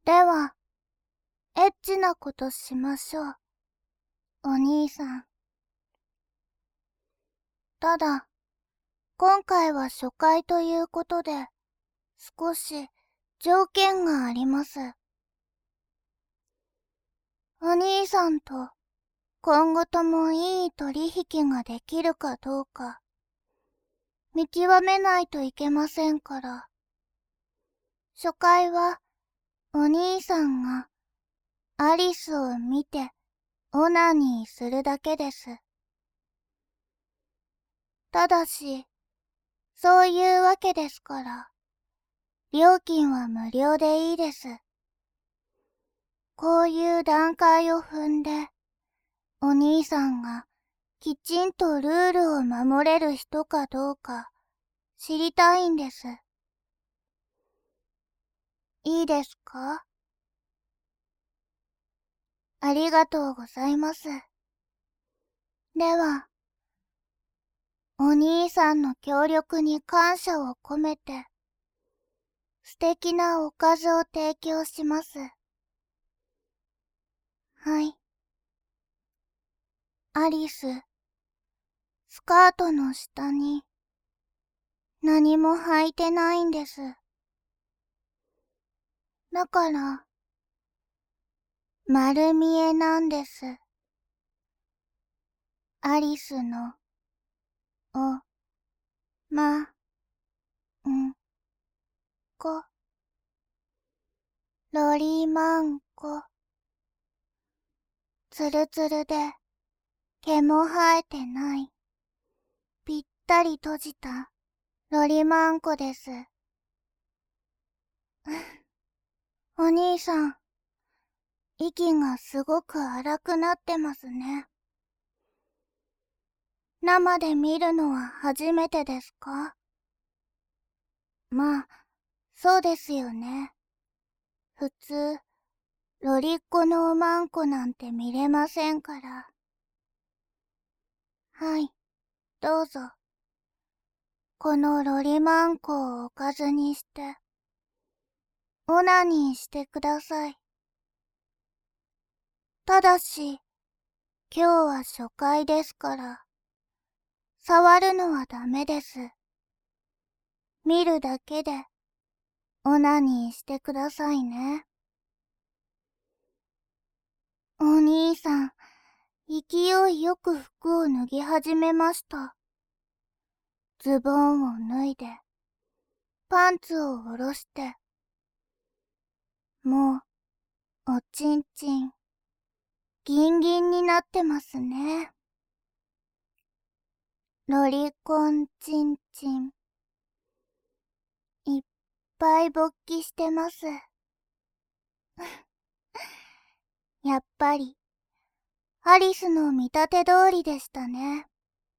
では、エッチなことしましょう、お兄さん。ただ、今回は初回ということで、少し条件があります。お兄さんと今後ともいい取引ができるかどうか、見極めないといけませんから。初回は、お兄さんがアリスを見てオナニーするだけです。ただし、そういうわけですから、料金は無料でいいです。こういう段階を踏んで、お兄さんがきちんとルールを守れる人かどうか知りたいんです。いいですか？ありがとうございます。では、お兄さんの協力に感謝を込めて、素敵なおかずを提供します。はい。アリス、スカートの下に何も履いてないんです。だから、丸見えなんです。アリスの、お、ま、ん、こ、ロリマンコ。つるつるで、毛も生えてない、ぴったり閉じた、ロリマンコです。お兄さん、息がすごく荒くなってますね。生で見るのは初めてですか？まあ、そうですよね。普通、ロリっ子のおまんこなんて見れませんから。はい、どうぞ。このロリマンコをおかずにして、オナニーしてください。ただし、今日は初回ですから、触るのはダメです。見るだけで、オナニーしてくださいね。お兄さん、勢いよく服を脱ぎ始めました。ズボンを脱いで、パンツを下ろして。もう、おちんちん、ギンギンになってますね。ロリコンチンチン、いっぱい勃起してます。やっぱり、アリスの見立て通りでしたね。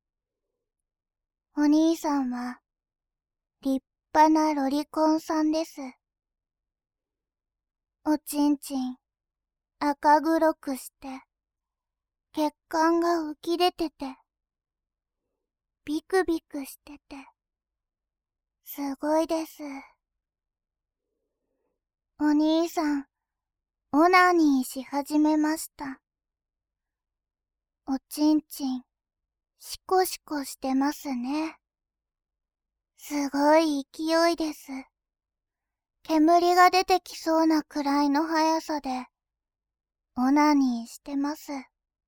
お兄さんは、立派なロリコンさんです。おちんちん、赤黒くして、血管が浮き出てて、ビクビクしてて、すごいです。お兄さん、オナニーし始めました。おちんちん、シコシコしてますね。すごい勢いです。煙が出てきそうなくらいの速さで、オナニーしてます。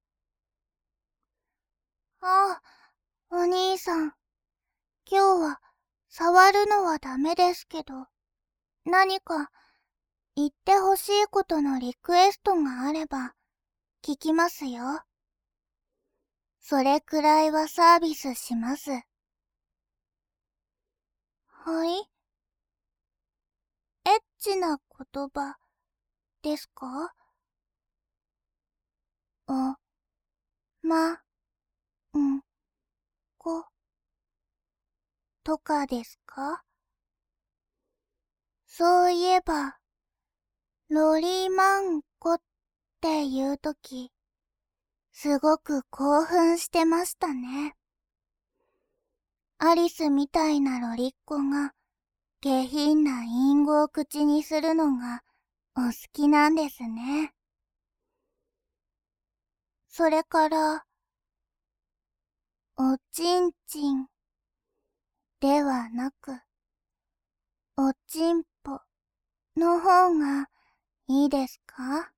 あ、お兄さん、今日は触るのはダメですけど、何か言ってほしいことのリクエストがあれば、聞きますよ。それくらいはサービスします。はい？エッチな言葉ですか？お、ま、ん、こ、とかですか？そういえば、ロリマンコっていうとき、すごく興奮してましたね。アリスみたいなロリっ子が下品な隠語を口にするのがお好きなんですね。それから、おちんちんではなく、おちんぽの方がいいですか？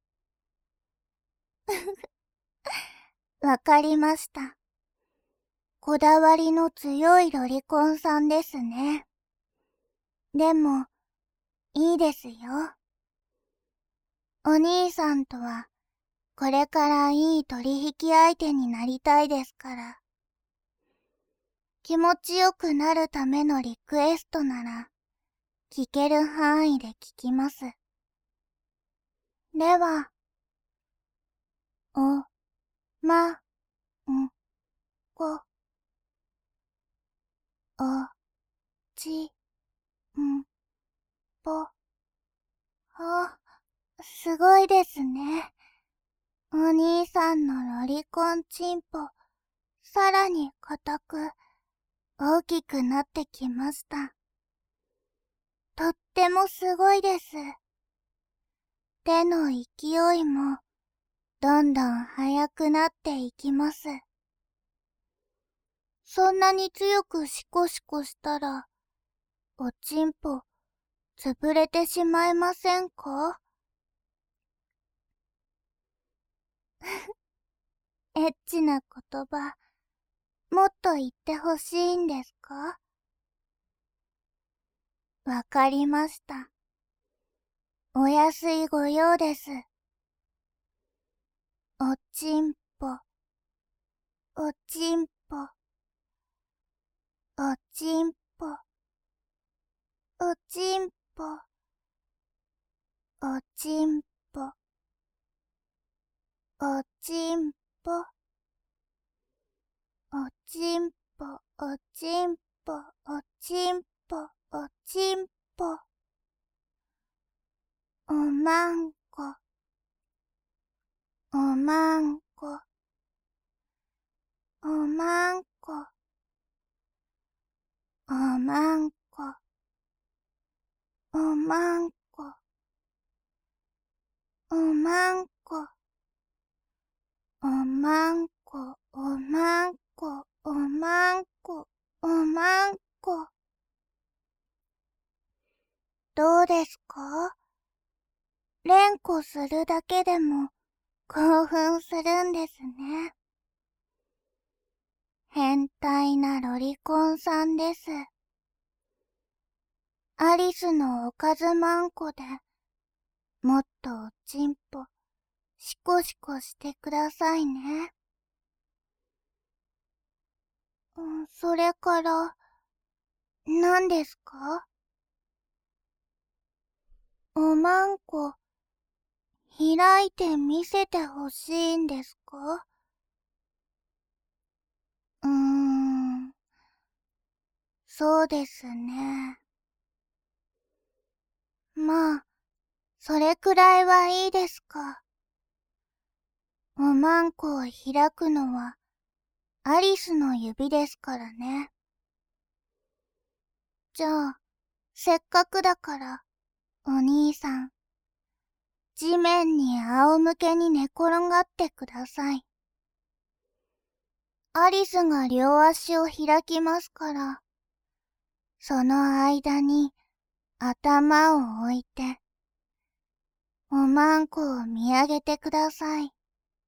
わかりました。こだわりの強いロリコンさんですね。でも、いいですよ。お兄さんとは、これからいい取引相手になりたいですから。気持ちよくなるためのリクエストなら、聞ける範囲で聞きます。では、お、ま、ん、こ、お、ち、ん、ぽ。あ、すごいですね。お兄さんのロリコンチンポ、さらに硬く、大きくなってきました。とってもすごいです。手の勢いも、どんどん速くなっていきます。そんなに強くシコシコしたら、おちんぽ、潰れてしまいませんか？エッチな言葉、もっと言ってほしいんですか？わかりました。お安いご用です。おちんぽ、おちんぽ、おちんぽ、おちんぽ、おちんぽ、おちんぽ、おちんぽ、おちんぽ、おちんぽ、おちんぽ、おまんこ、おまんこ、おまんこ、おまんこ、おまんこ、おまんこ、おまんこ、おまんこ、おまんこ、おまんこ。どうですか？連呼するだけでも興奮するんですね。変態なロリコンさんです。アリスのおかずまんこで、もっとおちんぽ、シコシコしてくださいね。それから、何ですか？おまんこ、開いて見せてほしいんですか？そうですね。まあ、それくらいはいいですか。おまんこを開くのは、アリスの指ですからね。じゃあ、せっかくだから、お兄さん、地面に仰向けに寝転がってください。アリスが両足を開きますから、その間に頭を置いて、おまんこを見上げてください。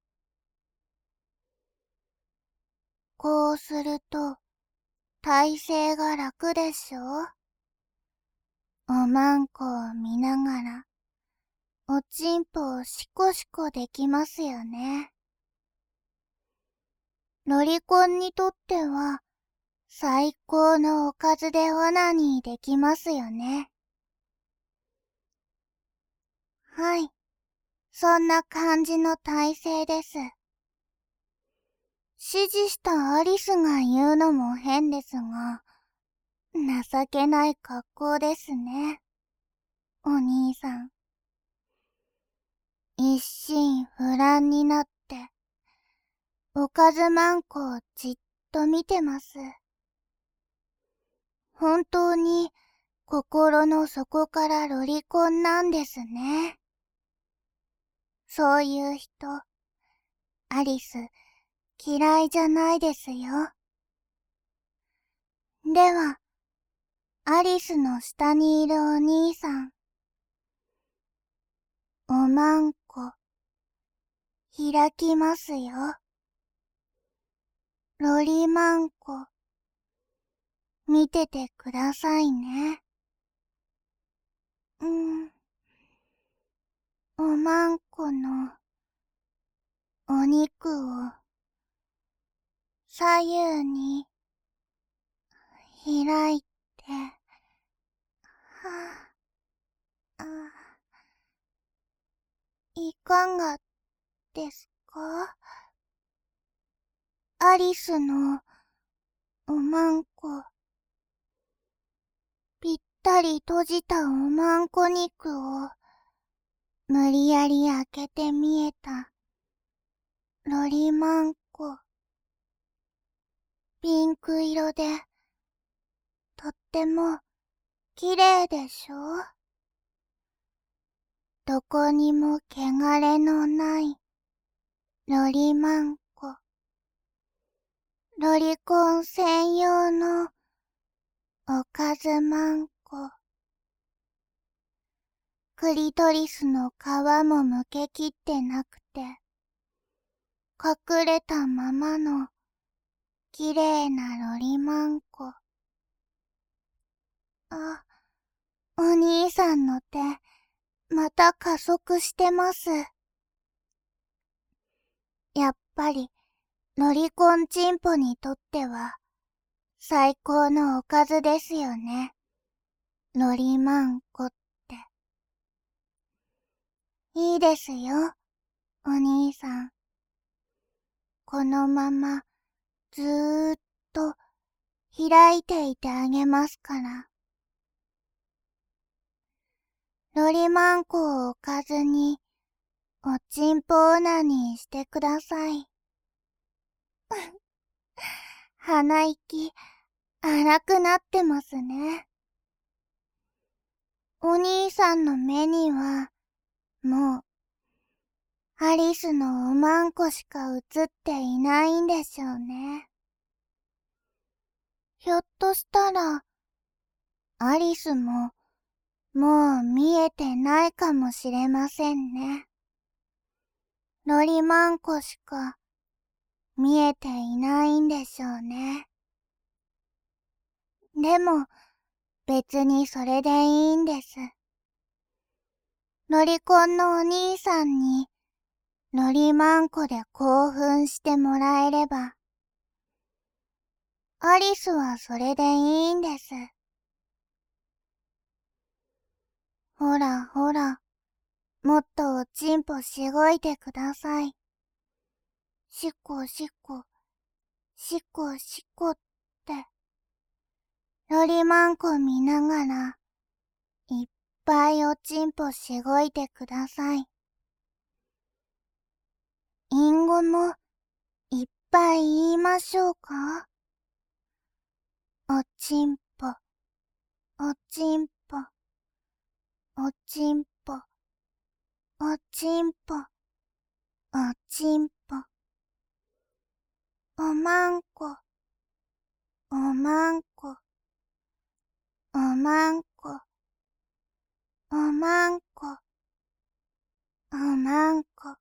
こうすると、体勢が楽でしょ？おまんこを見ながら、おちんぽをシコシコできますよね。ロリコンにとっては、最高のおかずでオナニーできますよね。はい、そんな感じの体勢です。指示したアリスが言うのも変ですが、情けない格好ですね。お兄さん。一心不乱になって、おかずまんこをじっと見てます。本当に心の底からロリコンなんですね。そういう人、アリス、嫌いじゃないですよ。では、アリスの下にいるお兄さん、おまんこ、開きますよ。ロリマンコ、見ててくださいね。おまんこのお肉を左右に開いて、はあ、いかがですか？アリスのおまんこ、ぴったり閉じたおまんこ肉を無理やり開けてみえたロリマンコ。ピンク色でとっても綺麗でしょ？どこにも汚れのないロリマンコ。ロリコン専用のおかずマンコ。クリトリスの皮もむけきってなくて、隠れたままの綺麗なロリマンコ。あ、お兄さんの手、また加速してます。やっぱり、ロリコンチンポにとっては、最高のおかずですよね。ロリマンコって。いいですよ、お兄さん。このまま、ずーっと、開いていてあげますから。ロリマンコをおかずに、おちんぽオナニーしてください。鼻息、荒くなってますね。お兄さんの目には、もう、アリスのおまんこしか映っていないんでしょうね。ひょっとしたら、アリスも、もう見えてないかもしれませんね。ロリマンコしか、見えていないんでしょうね。でも、別にそれでいいんです。ロリコンのお兄さんに、ロリマンコで興奮してもらえれば、アリスはそれでいいんです。ほらほら、もっとおちんぽしごいてください。しこしこ、しこしこって。ロリマンコ見ながら、いっぱいおちんぽしごいてください。インゴも、いっぱい言いましょうか？おちんぽ、おちんぽ、おちんぽ、おちんぽ、おちんぽ。おまんこ、おまんこ、おまんこ、おまんこ、おまんこ。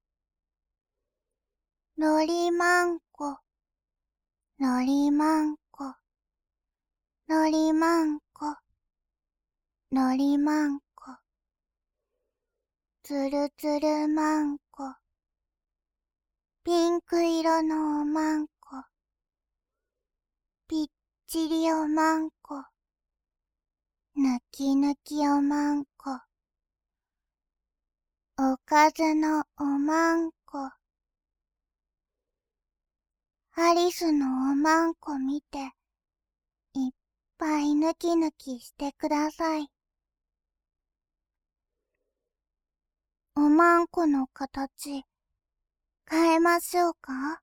ロリマンコ、ロリマンコ、ロリマンコ、ロリマンコ。つるつるマンコ、ピンク色のおまんこ、ぴっちりおまんこ、ぬきぬきおまんこ、おかずのおまんこ。アリスのおまんこ見て、いっぱいぬきぬきしてください。おまんこの形、変えましょうか？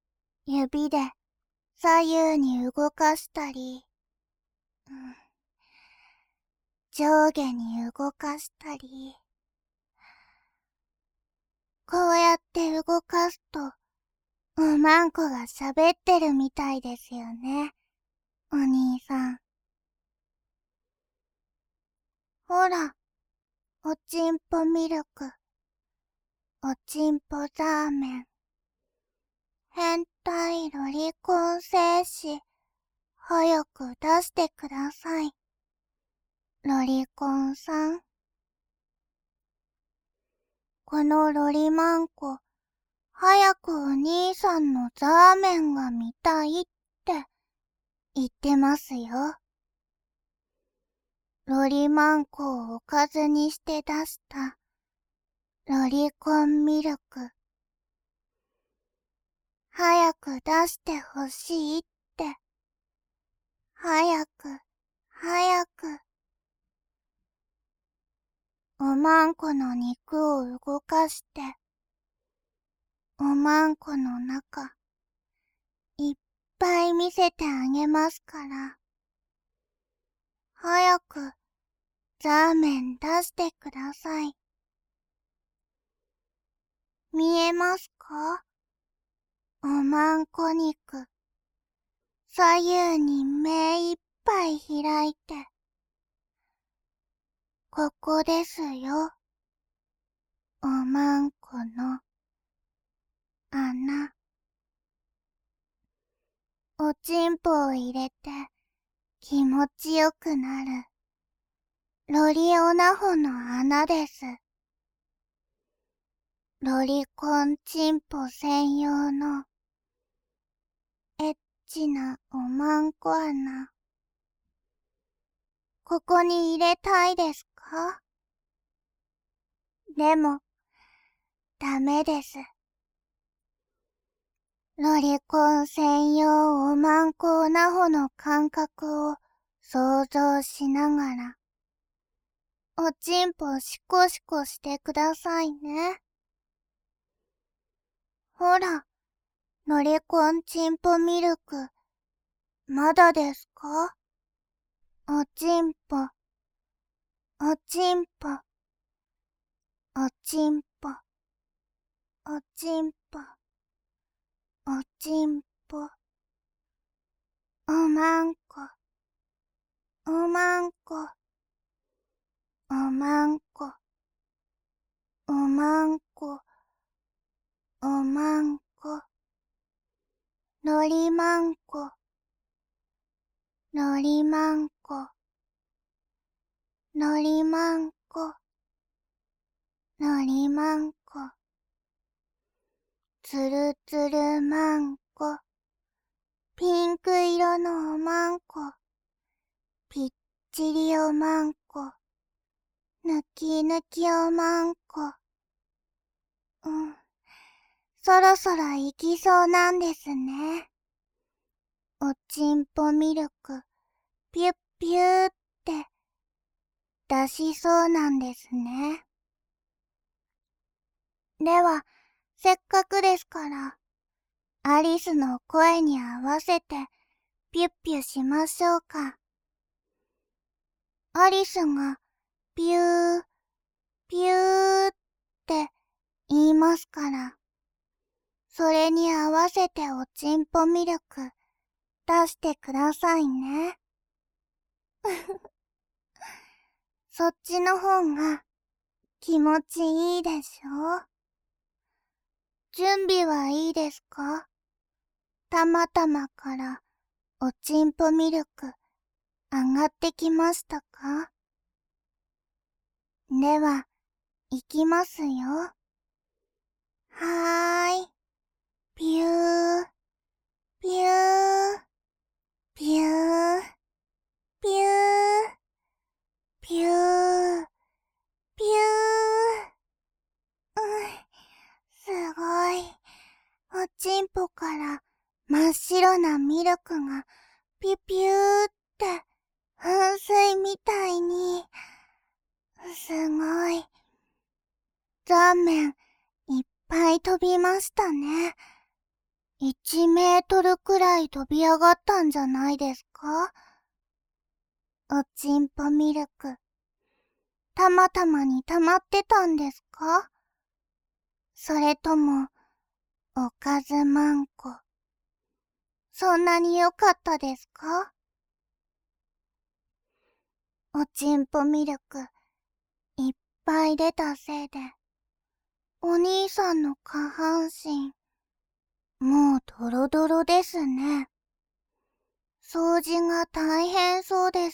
指で左右に動かしたり、 上下に動かしたり、こうやって動かすと、おまんこが喋ってるみたいですよね、お兄さん。ほら、おちんぽミルク、おちんぽザーメン、変態ロリコン精子、早く出してください。ロリコンさん。このロリマンコ、早くお兄さんのザーメンが見たいって言ってますよ。ロリマンコをおかずにして出したロリコンミルク。早く出してほしいって。早く、早く。おまんこの肉を動かして、おまんこの中、いっぱい見せてあげますから。早く、ザーメン出してください。見えますか？おまんこ肉。左右に目いっぱい開いて。ここですよ。おまんこの穴。おちんぽを入れて気持ちよくなる。ロリオナホの穴です。ロリコンチンポ専用のエッチなおまんこ穴。ここに入れたいですか？でも、ダメです。ロリコン専用おまんこオナホの感覚を想像しながら、おちんぽシコシコしてくださいね。ほら、ロリコンチンポミルク、まだですか？おちんぽ、おちんぽ、おちんぽ、おちんぽ、おちんぽ、おまんこ、おまんこ、おまんこ、おまんこ、おまんこ、ロリマンコ、ロリマンコ、ロリマンコ、ロリマンコ、つるつるマンコ、ピンク色のおまんこ、ぴっちりおまんこ、ぬきぬきおまんこ。そろそろ行きそうなんですね。おちんぽミルク、ピュッピューって出しそうなんですね。では、せっかくですから、アリスの声に合わせてピュッピュしましょうか。アリスがピュー、ピューって言いますから、それに合わせておちんぽミルク出してくださいね。そっちの方が気持ちいいでしょ？準備はいいですか？たまたまからおちんぽミルク上がってきましたか？では、いきますよ。はーい。ピュー、ピュー、ピュー、ピュー、ピュー、ピュー。すごい。おちんぽから真っ白なミルクがピュピューって噴水みたいに。すごい。ザーメンいっぱい飛びましたね。1メートルくらい飛び上がったんじゃないですか？おちんぽミルクたまたまに溜まってたんですか？それとも、おかずまんこ。そんなに良かったですか？おちんぽミルク、いっぱい出たせいで、お兄さんの下半身、もうドロドロですね。掃除が大変そうです。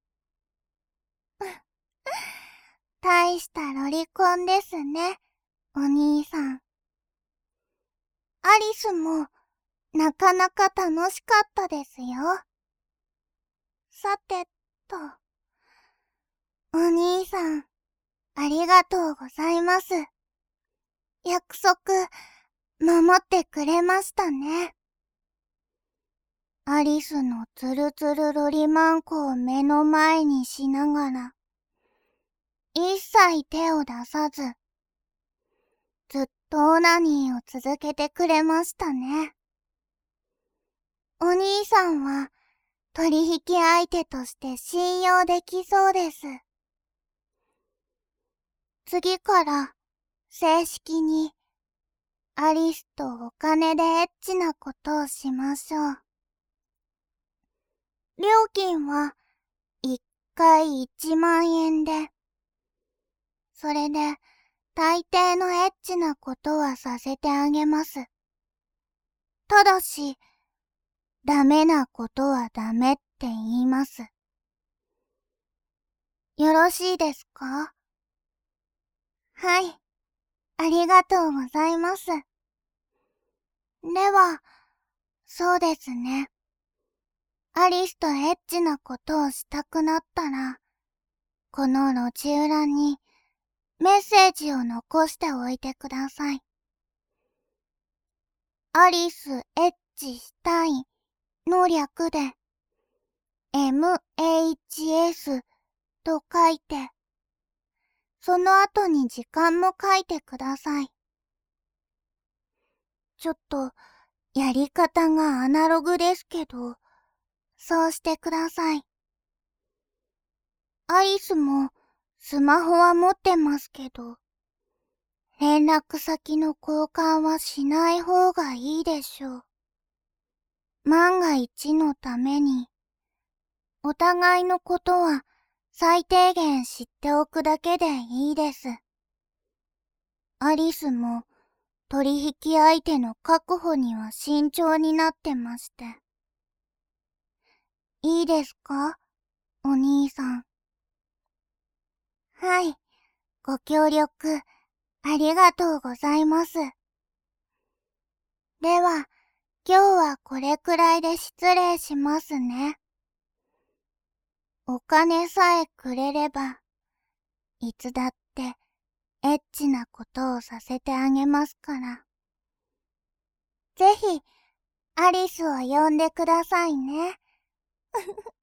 大したロリコンですね、お兄さん。アリスも、なかなか楽しかったですよ。さてと、お兄さん、ありがとうございます。約束、守ってくれましたね。アリスのつるつるロリマンコを目の前にしながら、一切手を出さず、ずっとオナニーを続けてくれましたね。お兄さんは取引相手として信用できそうです。次から正式にアリスとお金でエッチなことをしましょう。料金は1回1万円で、それで大抵のエッチなことはさせてあげます。ただし、ダメなことはダメって言います。よろしいですか？はい、ありがとうございます。では、そうですね。アリスとエッチなことをしたくなったら、この路地裏にメッセージを残しておいてください。アリスエッチしたいの略で MHS と書いて、その後に時間も書いてください。ちょっとやり方がアナログですけど、そうしてください。アリスもスマホは持ってますけど、連絡先の交換はしない方がいいでしょう。万が一のために、お互いのことは最低限知っておくだけでいいです。アリスも取引相手の確保には慎重になってまして。いいですか、お兄さん。はい、ご協力ありがとうございます。では、今日はこれくらいで失礼しますね。お金さえくれれば、いつだってエッチなことをさせてあげますから。ぜひ、アリスを呼んでくださいね。